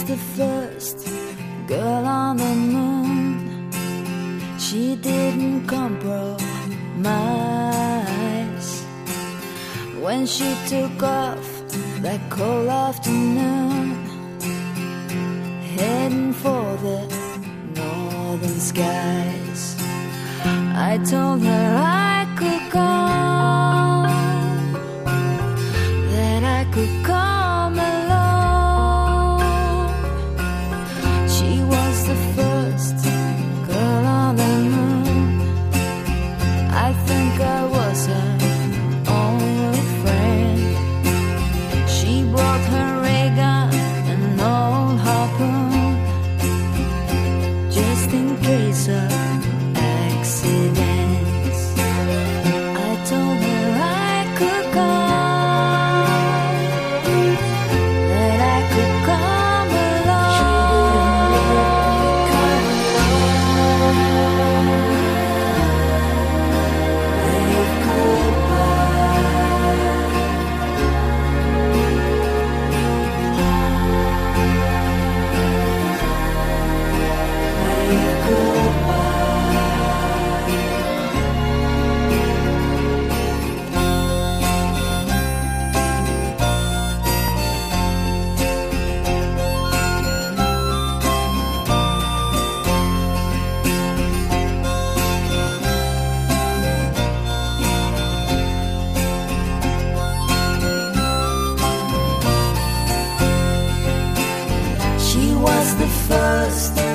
the first girl on the moon. She didn't compromise when she took off that cold afternoon, heading for the northern skies. I told her I could come, that I could come along. She was the first girl on the moon. I think I was her only friend. She brought her ray gun and an old harpoon, just in case of accidents. I told her I could come, that I could come along. Wave goodbye. Wave goodbye. She was the first